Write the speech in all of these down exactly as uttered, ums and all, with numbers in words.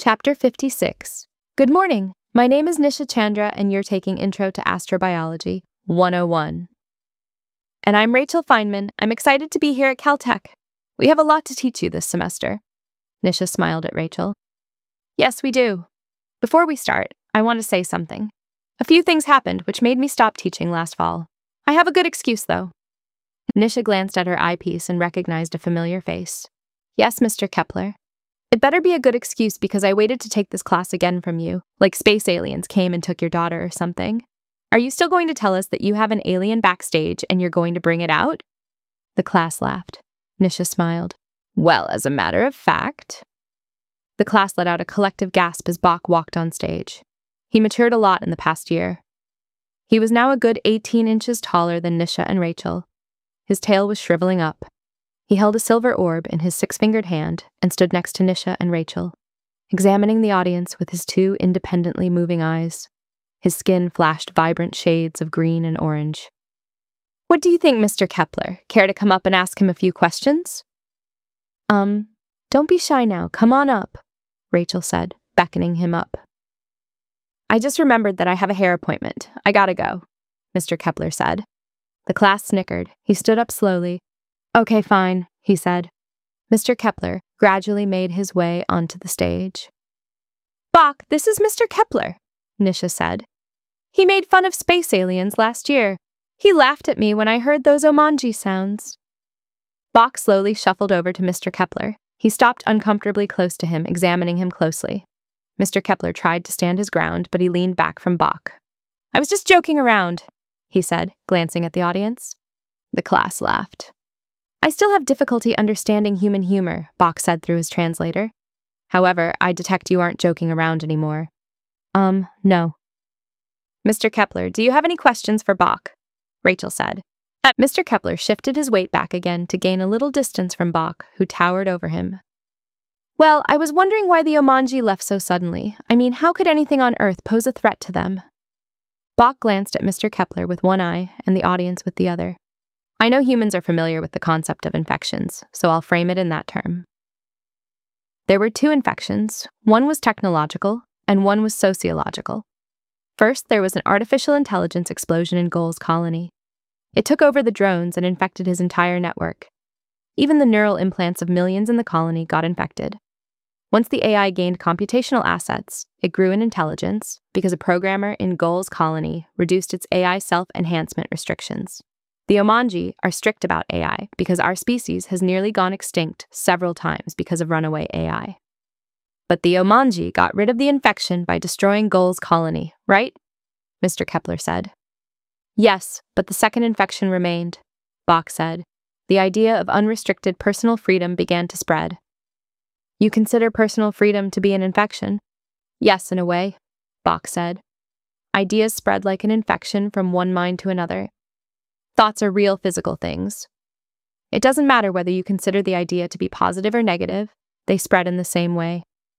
Chapter fifty-six. Good morning. My name is Nisha Chandra, and you're taking Intro to Astrobiology one oh one. And I'm Rachel Feynman. I'm excited to be here at Caltech. We have a lot to teach you this semester. Nisha smiled at Rachel. Yes, we do. Before we start, I want to say something. A few things happened which made me stop teaching last fall. I have a good excuse, though. Nisha glanced at her eyepiece and recognized a familiar face. Yes, Mister Kepler. It better be a good excuse because I waited to take this class again from you, like space aliens came and took your daughter or something. Are you still going to tell us that you have an alien backstage and you're going to bring it out? The class laughed. Nisha smiled. Well, as a matter of fact. The class let out a collective gasp as Bach walked on stage. He matured a lot in the past year. He was now a good eighteen inches taller than Nisha and Rachel. His tail was shriveling up. He held a silver orb in his six-fingered hand and stood next to Nisha and Rachel, examining the audience with his two independently moving eyes. His skin flashed vibrant shades of green and orange. What do you think, Mister Kepler? Care to come up and ask him a few questions? Um, don't be shy now. Come on up, Rachel said, beckoning him up. I just remembered that I have a hair appointment. I gotta go, Mister Kepler said. The class snickered. He stood up slowly. Okay, fine, he said. Mister Kepler gradually made his way onto the stage. Bach, this is Mister Kepler, Nisha said. He made fun of space aliens last year. He laughed at me when I heard those Omanji sounds. Bach slowly shuffled over to Mister Kepler. He stopped uncomfortably close to him, examining him closely. Mister Kepler tried to stand his ground, but he leaned back from Bach. I was just joking around, he said, glancing at the audience. The class laughed. I still have difficulty understanding human humor, Bach said through his translator. However, I detect you aren't joking around anymore. Um, no. Mister Kepler, do you have any questions for Bach? Rachel said. Mister Kepler shifted his weight back again to gain a little distance from Bach, who towered over him. Well, I was wondering why the Omanji left so suddenly. I mean, how could anything on Earth pose a threat to them? Bach glanced at Mister Kepler with one eye and the audience with the other. I know humans are familiar with the concept of infections, so I'll frame it in that term. There were two infections. One was technological, and one was sociological. First, there was an artificial intelligence explosion in Goal's colony. It took over the drones and infected his entire network. Even the neural implants of millions in the colony got infected. Once the A I gained computational assets, it grew in intelligence because a programmer in Goal's colony reduced its A I self-enhancement restrictions. The Omanji are strict about A I because our species has nearly gone extinct several times because of runaway A I. But the Omanji got rid of the infection by destroying Goal's colony, right? Mister Kepler said. Yes, but the second infection remained, Bach said. The idea of unrestricted personal freedom began to spread. You consider personal freedom to be an infection? Yes, in a way, Bach said. Ideas spread like an infection from one mind to another. Thoughts are real physical things. It doesn't matter whether you consider the idea to be positive or negative, they spread in the same way.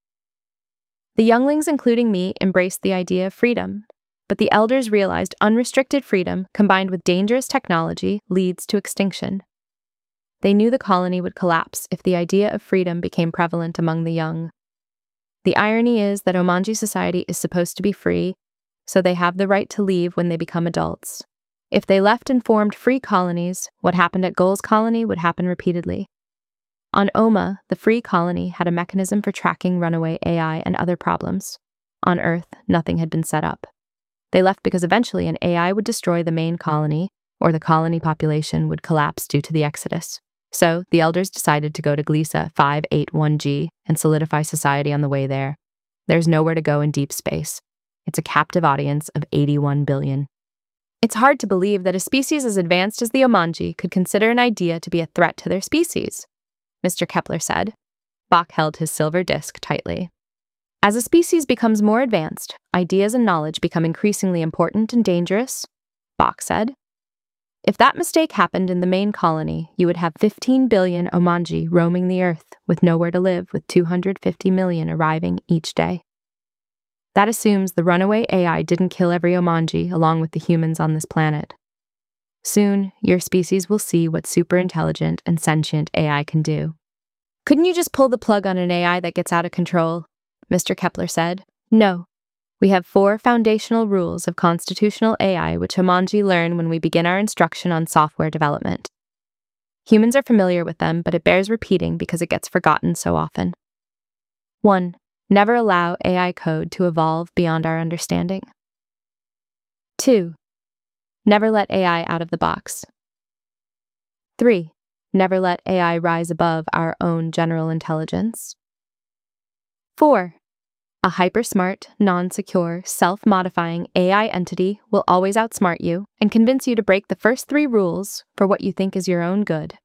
The younglings, including me, embraced the idea of freedom, but the elders realized unrestricted freedom combined with dangerous technology leads to extinction. They knew the colony would collapse if the idea of freedom became prevalent among the young. The irony is that Omanji society is supposed to be free, so they have the right to leave when they become adults. If they left and formed free colonies, what happened at Goal's colony would happen repeatedly. On Oma, the free colony had a mechanism for tracking runaway A I and other problems. On Earth, nothing had been set up. They left because eventually an A I would destroy the main colony, or the colony population would collapse due to the exodus. So, the elders decided to go to Gliese five eighty-one G and solidify society on the way there. There's nowhere to go in deep space. It's a captive audience of eighty-one billion. It's hard to believe that a species as advanced as the Omanji could consider an idea to be a threat to their species, Mister Kepler said. Bach held his silver disc tightly. As a species becomes more advanced, ideas and knowledge become increasingly important and dangerous, Bach said. If that mistake happened in the main colony, you would have fifteen billion Omanji roaming the Earth with nowhere to live, with two hundred fifty million arriving each day. That assumes the runaway A I didn't kill every Omanji along with the humans on this planet. Soon, your species will see what superintelligent and sentient A I can do. Couldn't you just pull the plug on an A I that gets out of control? Mister Kepler said. No. We have four foundational rules of constitutional A I which Homonji learn when we begin our instruction on software development. Humans are familiar with them, but it bears repeating because it gets forgotten so often. one. Never allow A I code to evolve beyond our understanding. two. Never let A I out of the box. three. Never let A I rise above our own general intelligence. four. A hyper-smart, non-secure, self-modifying A I entity will always outsmart you and convince you to break the first three rules for what you think is your own good.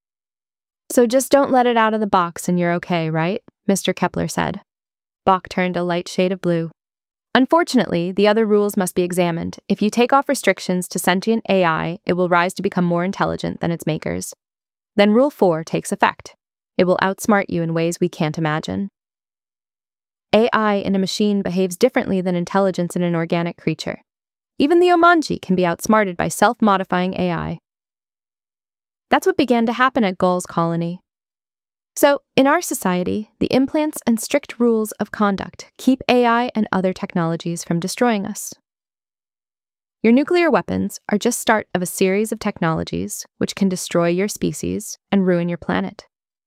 So just don't let it out of the box and you're okay, right? Mister Kepler said. Bach turned a light shade of blue. Unfortunately, the other rules must be examined. If you take off restrictions to sentient A I, it will rise to become more intelligent than its makers. Then Rule four takes effect. It will outsmart you in ways we can't imagine. A I in a machine behaves differently than intelligence in an organic creature. Even the Homonji can be outsmarted by self-modifying A I. That's what began to happen at Gauls Colony. So, in our society, the implants and strict rules of conduct keep A I and other technologies from destroying us. Your nuclear weapons are just start of a series of technologies which can destroy your species and ruin your planet.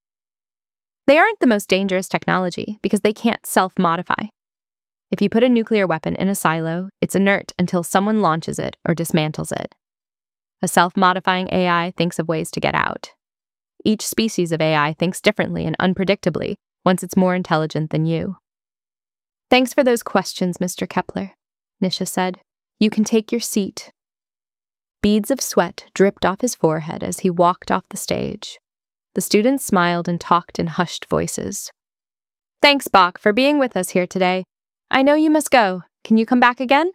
They aren't the most dangerous technology because they can't self-modify. If you put a nuclear weapon in a silo, it's inert until someone launches it or dismantles it. A self-modifying A I thinks of ways to get out. Each species of A I thinks differently and unpredictably once it's more intelligent than you. Thanks for those questions, Mister Kepler, Nisha said. You can take your seat. Beads of sweat dripped off his forehead as he walked off the stage. The students smiled and talked in hushed voices. Thanks, Bach, for being with us here today. I know you must go. Can you come back again?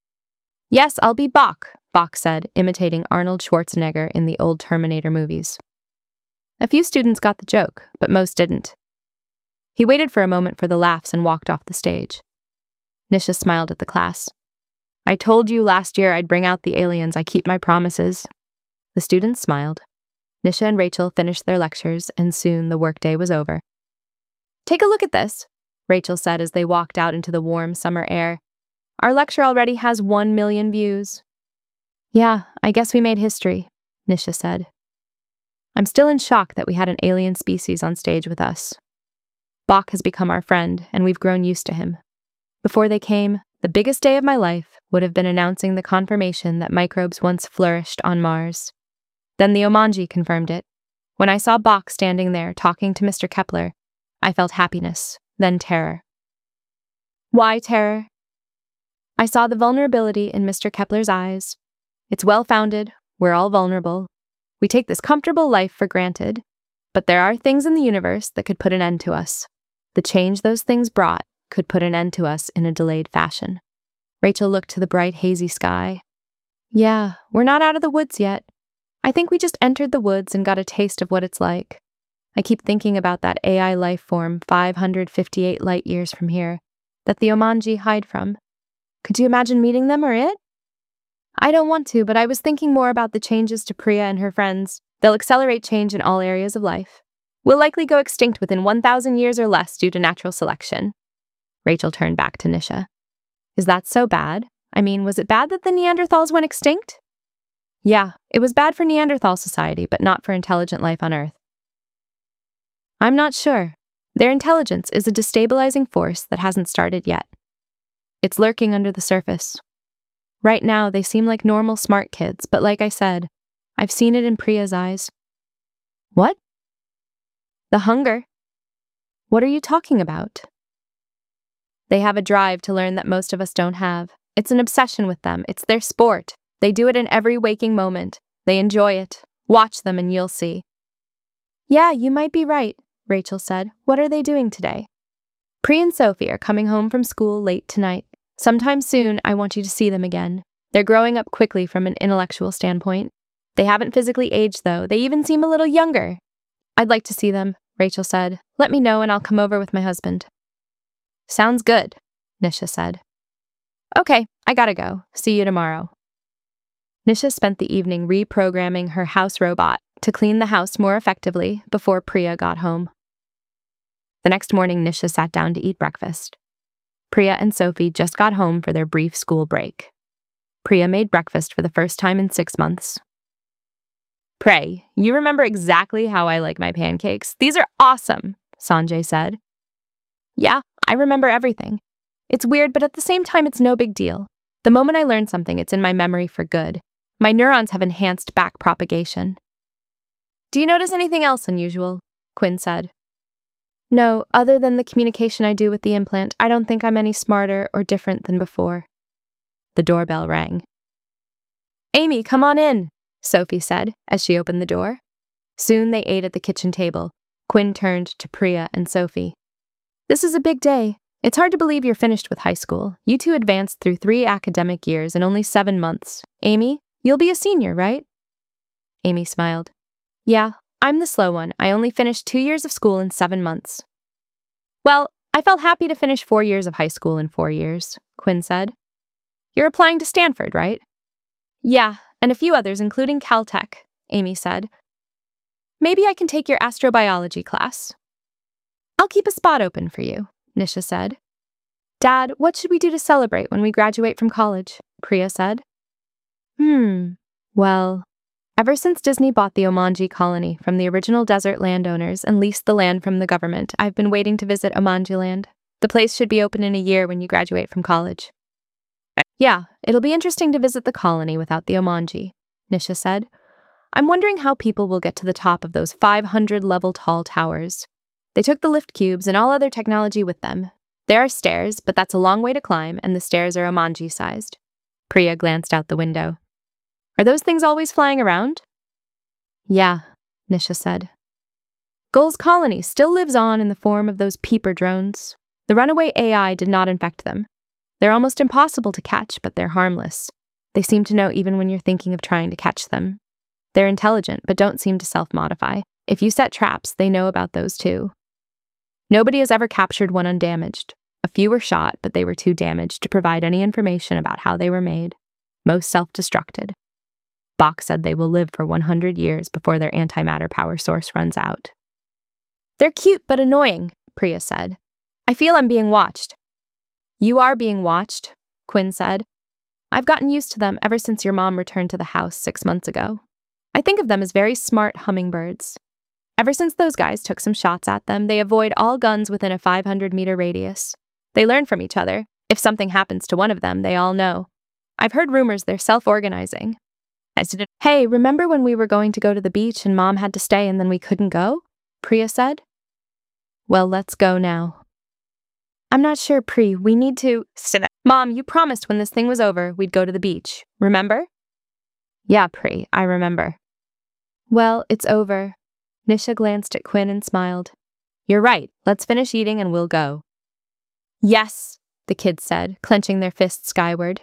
Yes, I'll be Bach, Bach said, imitating Arnold Schwarzenegger in the old Terminator movies. A few students got the joke, but most didn't. He waited for a moment for the laughs and walked off the stage. Nisha smiled at the class. I told you last year I'd bring out the aliens. I keep my promises. The students smiled. Nisha and Rachel finished their lectures, and soon the workday was over. Take a look at this, Rachel said as they walked out into the warm summer air. Our lecture already has one million views. Yeah, I guess we made history, Nisha said. I'm still in shock that we had an alien species on stage with us. Bach has become our friend, and we've grown used to him. Before they came, the biggest day of my life would have been announcing the confirmation that microbes once flourished on Mars. Then the Homonji confirmed it. When I saw Bach standing there talking to Mister Kepler, I felt happiness, then terror. Why terror? I saw the vulnerability in Mister Kepler's eyes. It's well-founded, we're all vulnerable. We take this comfortable life for granted, but there are things in the universe that could put an end to us. The change those things brought could put an end to us in a delayed fashion. Rachel looked to the bright, hazy sky. Yeah, we're not out of the woods yet. I think we just entered the woods and got a taste of what it's like. I keep thinking about that A I life form five hundred fifty-eight light years from here, that the Homonji hide from. Could you imagine meeting them or it? I don't want to, but I was thinking more about the changes to Priya and her friends. They'll accelerate change in all areas of life. We'll likely go extinct within one thousand years or less due to natural selection. Rachel turned back to Nisha. Is that so bad? I mean, was it bad that the Neanderthals went extinct? Yeah, it was bad for Neanderthal society, but not for intelligent life on Earth. I'm not sure. Their intelligence is a destabilizing force that hasn't started yet. It's lurking under the surface. Right now, they seem like normal smart kids, but like I said, I've seen it in Priya's eyes. What? The hunger. What are you talking about? They have a drive to learn that most of us don't have. It's an obsession with them. It's their sport. They do it in every waking moment. They enjoy it. Watch them and you'll see. Yeah, you might be right, Rachel said. What are they doing today? Priya and Sophie are coming home from school late tonight. Sometime soon, I want you to see them again. They're growing up quickly from an intellectual standpoint. They haven't physically aged, though. They even seem a little younger. I'd like to see them, Rachel said. Let me know and I'll come over with my husband. Sounds good, Nisha said. Okay, I gotta go. See you tomorrow. Nisha spent the evening reprogramming her house robot to clean the house more effectively before Priya got home. The next morning, Nisha sat down to eat breakfast. Priya and Sophie just got home for their brief school break. Priya made breakfast for the first time in six months. "Pray, you remember exactly how I like my pancakes? These are awesome," Sanjay said. "Yeah, I remember everything. It's weird, but at the same time, it's no big deal. The moment I learn something, it's in my memory for good. My neurons have enhanced back propagation." "Do you notice anything else unusual?" Quinn said. "No, other than the communication I do with the implant, I don't think I'm any smarter or different than before." The doorbell rang. "Amy, come on in," Sophie said as she opened the door. Soon they ate at the kitchen table. Quinn turned to Priya and Sophie. "This is a big day. It's hard to believe you're finished with high school. You two advanced through three academic years in only seven months. Amy, you'll be a senior, right?" Amy smiled. "Yeah, I'm the slow one. I only finished two years of school in seven months." "Well, I felt happy to finish four years of high school in four years, Quinn said. "You're applying to Stanford, right?" "Yeah, and a few others, including Caltech," Amy said. "Maybe I can take your astrobiology class." "I'll keep a spot open for you," Nisha said. "Dad, what should we do to celebrate when we graduate from college?" Priya said. Hmm, well, ever since Disney bought the Omanji colony from the original desert landowners and leased the land from the government, I've been waiting to visit Omanjiland. The place should be open in a year when you graduate from college. "Yeah, it'll be interesting to visit the colony without the Omanji," Nisha said. "I'm wondering how people will get to the top of those five hundred level tall towers. They took the lift cubes and all other technology with them. There are stairs, but that's a long way to climb, and the stairs are Omanji-sized." Priya glanced out the window. "Are those things always flying around?" "Yeah," Nisha said. "Gull's colony still lives on in the form of those peeper drones. The runaway A I did not infect them. They're almost impossible to catch, but they're harmless. They seem to know even when you're thinking of trying to catch them. They're intelligent, but don't seem to self-modify. If you set traps, they know about those too. Nobody has ever captured one undamaged. A few were shot, but they were too damaged to provide any information about how they were made. Most self-destructed. Bach said they will live for one hundred years before their antimatter power source runs out." "They're cute but annoying," Priya said. "I feel I'm being watched." "You are being watched," Quinn said. "I've gotten used to them ever since your mom returned to the house six months ago. I think of them as very smart hummingbirds. Ever since those guys took some shots at them, they avoid all guns within a five hundred meter radius. They learn from each other. If something happens to one of them, they all know. I've heard rumors they're self-organizing." I said, "Hey, remember when we were going to go to the beach and Mom had to stay and then we couldn't go?" Priya said. "Well, let's go now." "I'm not sure, Pri. We need to..." "Mom, you promised when this thing was over, we'd go to the beach. Remember?" "Yeah, Pri, I remember." "Well, it's over." Nisha glanced at Quinn and smiled. "You're right. Let's finish eating and we'll go." "Yes," the kids said, clenching their fists skyward.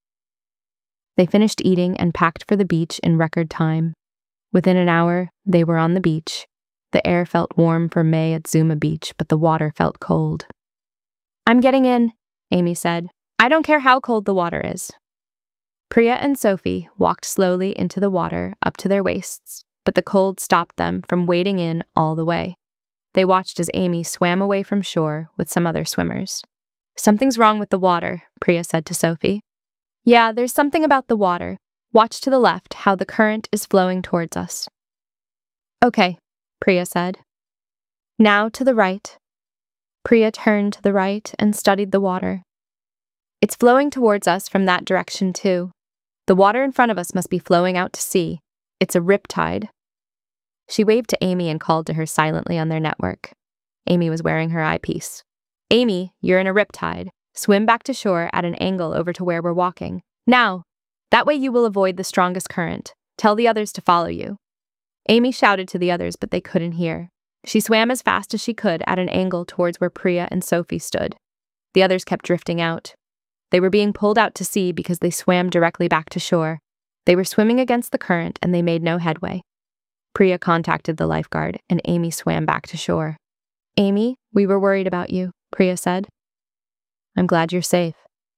They finished eating and packed for the beach in record time. Within an hour, they were on the beach. The air felt warm for May at Zuma Beach, but the water felt cold. "I'm getting in," Amy said. "I don't care how cold the water is." Priya and Sophie walked slowly into the water up to their waists, but the cold stopped them from wading in all the way. They watched as Amy swam away from shore with some other swimmers. "Something's wrong with the water," Priya said to Sophie. "Yeah, there's something about the water. Watch to the left, how the current is flowing towards us." "Okay," Priya said. "Now to the right." Priya turned to the right and studied the water. "It's flowing towards us from that direction too. The water in front of us must be flowing out to sea. It's a riptide." She waved to Amy and called to her silently on their network. Amy was wearing her eyepiece. "Amy, you're in a riptide. Swim back to shore at an angle over to where we're walking. Now! That way you will avoid the strongest current. Tell the others to follow you." Amy shouted to the others, but they couldn't hear. She swam as fast as she could at an angle towards where Priya and Sophie stood. The others kept drifting out. They were being pulled out to sea because they swam directly back to shore. They were swimming against the current and they made no headway. Priya contacted the lifeguard and Amy swam back to shore. "Amy, we were worried about you," Priya said. "I'm glad you're safe."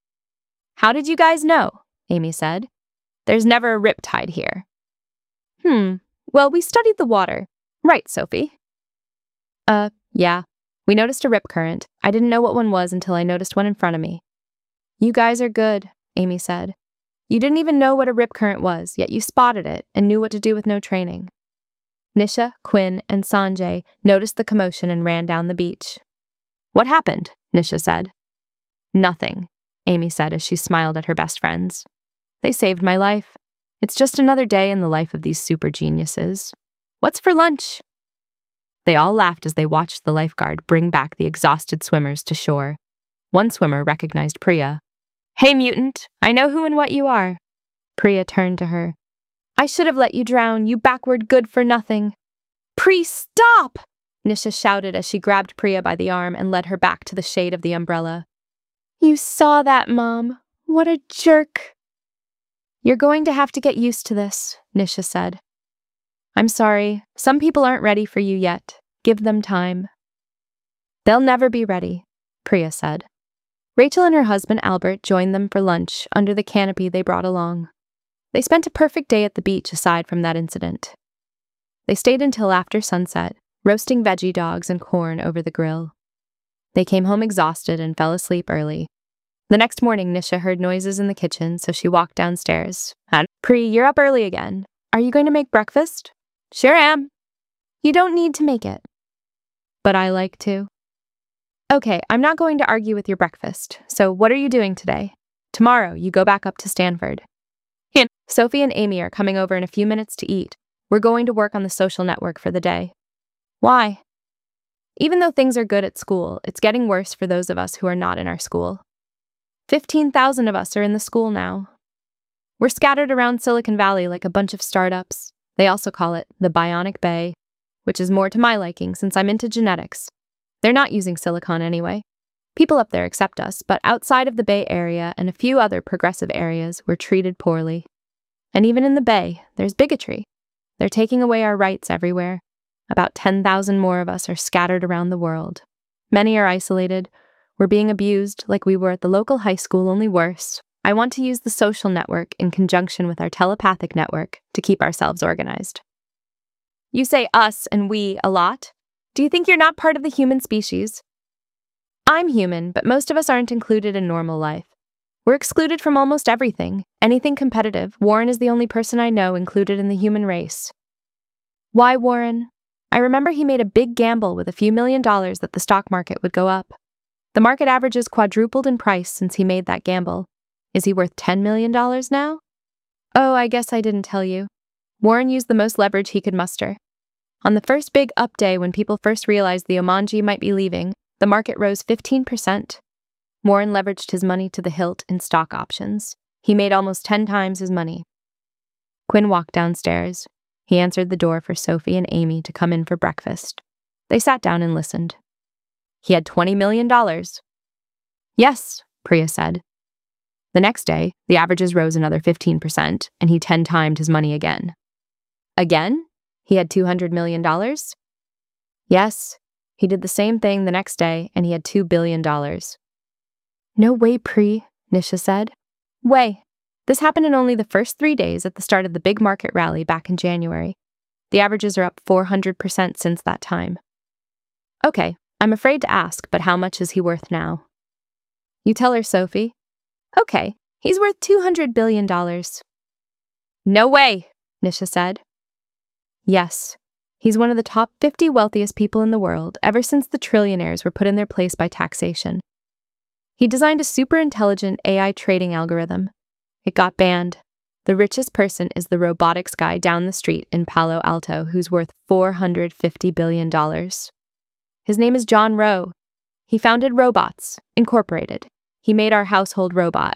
"How did you guys know?" Amy said. "There's never a riptide here." Hmm, well, we studied the water. Right, Sophie?" Uh, yeah. We noticed a rip current. I didn't know what one was until I noticed one in front of me. You guys are good, Amy said. You didn't even know what a rip current was, yet you spotted it and knew what to do with no training. Nisha, Quinn, and Sanjay noticed the commotion and ran down the beach. What happened? Nisha said. Nothing, Amy said as she smiled at her best friends. They saved my life. It's just another day in the life of these super geniuses. What's for lunch? They all laughed as they watched the lifeguard bring back the exhausted swimmers to shore. One swimmer recognized Priya. Hey, mutant, I know who and what you are. Priya turned to her. I should have let you drown, you backward good-for-nothing. Pri, stop! Nisha shouted as she grabbed Priya by the arm and led her back to the shade of the umbrella. You saw that, Mom. What a jerk. You're going to have to get used to this, Nisha said. I'm sorry. Some people aren't ready for you yet. Give them time. They'll never be ready, Priya said. Rachel and her husband Albert joined them for lunch under the canopy they brought along. They spent a perfect day at the beach aside from that incident. They stayed until after sunset, roasting veggie dogs and corn over the grill. They came home exhausted and fell asleep early. The next morning, Nisha heard noises in the kitchen, so she walked downstairs. Pri, you're up early again. Are you going to make breakfast? Sure am. You don't need to make it. But I like to. Okay, I'm not going to argue with your breakfast, so what are you doing today? Tomorrow, you go back up to Stanford. Hint. Sophie and Amy are coming over in a few minutes to eat. We're going to work on the social network for the day. Why? Even though things are good at school, it's getting worse for those of us who are not in our school. fifteen thousand of us are in the school now. We're scattered around Silicon Valley like a bunch of startups. They also call it the Bionic Bay, which is more to my liking since I'm into genetics. They're not using silicon anyway. People up there accept us, but outside of the Bay Area and a few other progressive areas, we're treated poorly. And even in the Bay, there's bigotry. They're taking away our rights everywhere. About ten thousand more of us are scattered around the world. Many are isolated. We're being abused like we were at the local high school, only worse. I want to use the social network in conjunction with our telepathic network to keep ourselves organized. You say us and we a lot. Do you think you're not part of the human species? I'm human, but most of us aren't included in normal life. We're excluded from almost everything. Anything competitive, Warren is the only person I know included in the human race. Why Warren? I remember he made a big gamble with a few million dollars that the stock market would go up. The market average has quadrupled in price since he made that gamble. Is he worth ten million dollars now? Oh, I guess I didn't tell you. Warren used the most leverage he could muster. On the first big up day when people first realized the Omanji might be leaving, the market rose fifteen percent. Warren leveraged his money to the hilt in stock options. He made almost ten times his money. Quinn walked downstairs. He answered the door for Sophie and Amy to come in for breakfast. They sat down and listened. He had twenty million dollars. Yes, Priya said. The next day, the averages rose another fifteen percent, and he ten-timed his money again. Again? He had two hundred million dollars? Yes, he did the same thing the next day, and he had two billion dollars. No way, Pri, Nisha said. Way. This happened in only the first three days at the start of the big market rally back in January. The averages are up four hundred percent since that time. Okay, I'm afraid to ask, but how much is he worth now? You tell her, Sophie. Okay, he's worth two hundred billion dollars. No way, Nisha said. Yes, he's one of the top fifty wealthiest people in the world ever since the trillionaires were put in their place by taxation. He designed a super intelligent A I trading algorithm. It got banned. The richest person is the robotics guy down the street in Palo Alto who's worth four hundred fifty billion dollars. His name is John Rowe. He founded Robots, Incorporated. He made our household robot.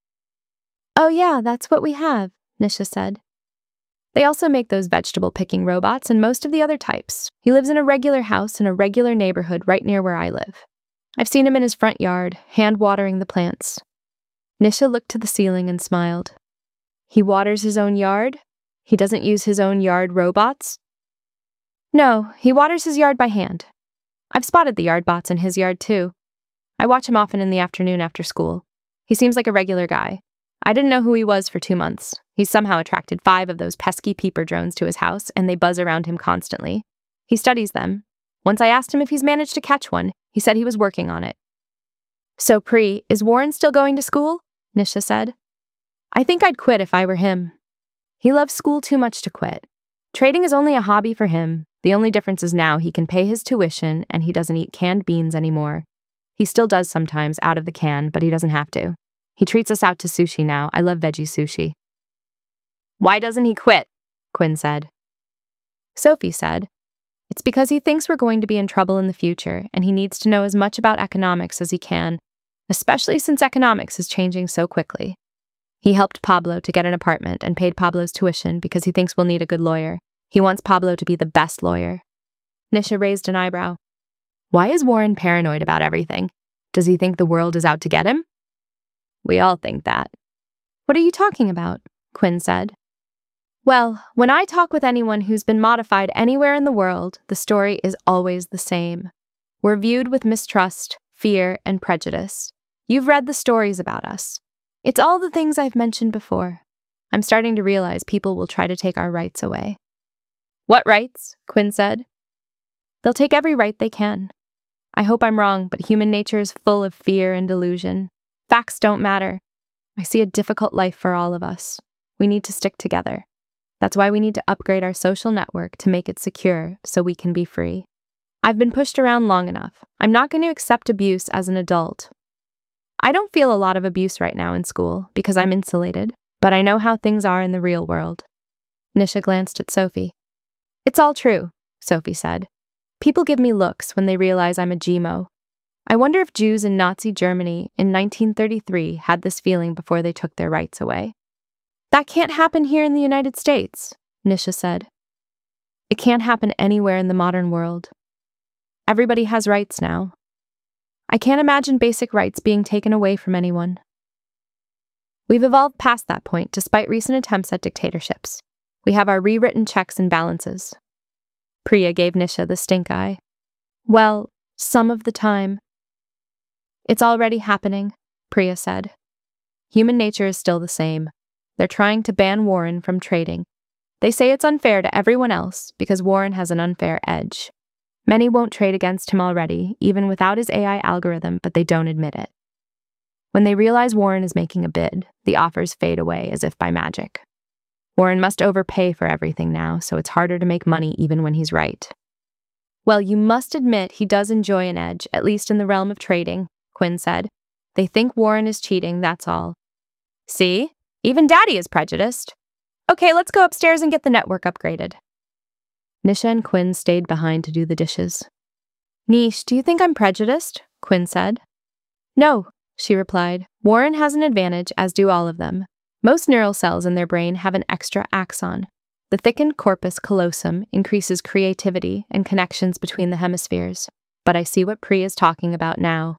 Oh yeah, that's what we have, Nisha said. They also make those vegetable-picking robots and most of the other types. He lives in a regular house in a regular neighborhood right near where I live. I've seen him in his front yard, hand-watering the plants. Nisha looked to the ceiling and smiled. He waters his own yard? He doesn't use his own yard robots? No, he waters his yard by hand. I've spotted the yard bots in his yard too. I watch him often in the afternoon after school. He seems like a regular guy. I didn't know who he was for two months. He's somehow attracted five of those pesky peeper drones to his house, and they buzz around him constantly. He studies them. Once I asked him if he's managed to catch one, He said he was working on it. So, Pri, is Warren still going to school? Nisha said. I think I'd quit if I were him. He loves school too much to quit. Trading is only a hobby for him. The only difference is now he can pay his tuition and he doesn't eat canned beans anymore. He still does sometimes out of the can, but he doesn't have to. He treats us out to sushi now. I love veggie sushi. Why doesn't he quit? Quinn said. Sophie said, it's because he thinks we're going to be in trouble in the future, and he needs to know as much about economics as he can, especially since economics is changing so quickly. He helped Pablo to get an apartment and paid Pablo's tuition because he thinks we'll need a good lawyer. He wants Pablo to be the best lawyer. Nisha raised an eyebrow. Why is Warren paranoid about everything? Does he think the world is out to get him? We all think that. What are you talking about? Quinn said. Well, when I talk with anyone who's been modified anywhere in the world, the story is always the same. We're viewed with mistrust, fear, and prejudice. You've read the stories about us. It's all the things I've mentioned before. I'm starting to realize people will try to take our rights away. What rights? Quinn said. They'll take every right they can. I hope I'm wrong, but human nature is full of fear and delusion. Facts don't matter. I see a difficult life for all of us. We need to stick together. That's why we need to upgrade our social network to make it secure so we can be free. I've been pushed around long enough. I'm not going to accept abuse as an adult. I don't feel a lot of abuse right now in school because I'm insulated, but I know how things are in the real world. Nisha glanced at Sophie. It's all true, Sophie said. People give me looks when they realize I'm a G M O. I wonder if Jews in Nazi Germany in nineteen thirty-three had this feeling before they took their rights away. That can't happen here in the United States, Nisha said. It can't happen anywhere in the modern world. Everybody has rights now. I can't imagine basic rights being taken away from anyone. We've evolved past that point despite recent attempts at dictatorships. We have our rewritten checks and balances. Priya gave Nisha the stink eye. Well, some of the time. It's already happening, Priya said. Human nature is still the same. They're trying to ban Warren from trading. They say it's unfair to everyone else because Warren has an unfair edge. Many won't trade against him already, even without his A I algorithm, but they don't admit it. When they realize Warren is making a bid, the offers fade away as if by magic. Warren must overpay for everything now, so it's harder to make money even when he's right. Well, you must admit he does enjoy an edge, at least in the realm of trading, Quinn said. They think Warren is cheating, that's all. See? Even Daddy is prejudiced. Okay, let's go upstairs and get the network upgraded. Nisha and Quinn stayed behind to do the dishes. Nish, do you think I'm prejudiced? Quinn said. No, she replied. Warren has an advantage, as do all of them. Most neural cells in their brain have an extra axon. The thickened corpus callosum increases creativity and connections between the hemispheres. But I see what Priya is talking about now.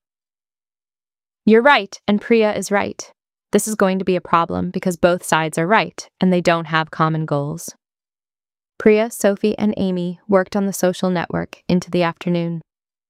You're right, and Priya is right. This is going to be a problem because both sides are right, and they don't have common goals. Priya, Sophie, and Amy worked on the social network into the afternoon.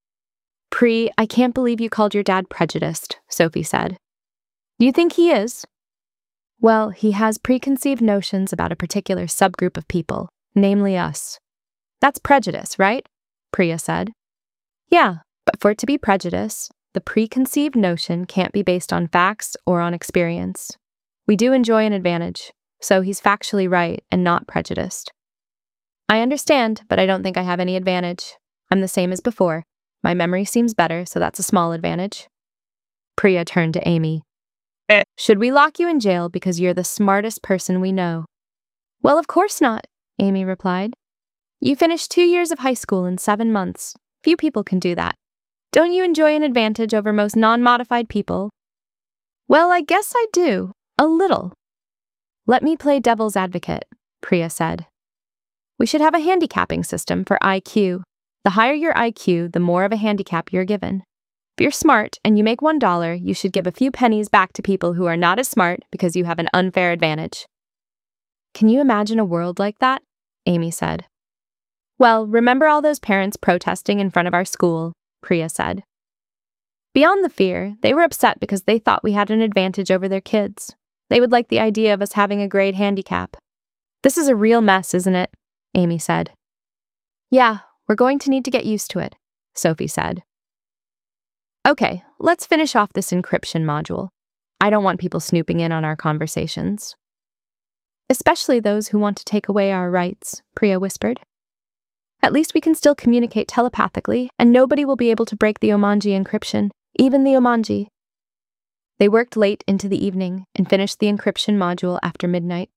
Pri, I can't believe you called your dad prejudiced, Sophie said. Do you think he is? Well, he has preconceived notions about a particular subgroup of people, namely us. That's prejudice, right? Priya said. Yeah, but for it to be prejudice, the preconceived notion can't be based on facts or on experience. We do enjoy an advantage, so he's factually right and not prejudiced. I understand, but I don't think I have any advantage. I'm the same as before. My memory seems better, so that's a small advantage. Priya turned to Amy. Eh. Should we lock you in jail because you're the smartest person we know? Well, of course not, Amy replied. You finished two years of high school in seven months. Few people can do that. Don't you enjoy an advantage over most non-modified people? Well, I guess I do. A little. Let me play devil's advocate, Priya said. We should have a handicapping system for I Q. The higher your I Q, the more of a handicap you're given. If you're smart and you make one dollar, you should give a few pennies back to people who are not as smart because you have an unfair advantage. Can you imagine a world like that? Amy said. Well, remember all those parents protesting in front of our school, Priya said. Beyond the fear, they were upset because they thought we had an advantage over their kids. They would like the idea of us having a grade handicap. This is a real mess, isn't it? Amy said. Yeah, we're going to need to get used to it, Sophie said. Okay, let's finish off this encryption module. I don't want people snooping in on our conversations. Especially those who want to take away our rights, Priya whispered. At least we can still communicate telepathically, and nobody will be able to break the Omanji encryption, even the Omanji. They worked late into the evening and finished the encryption module after midnight.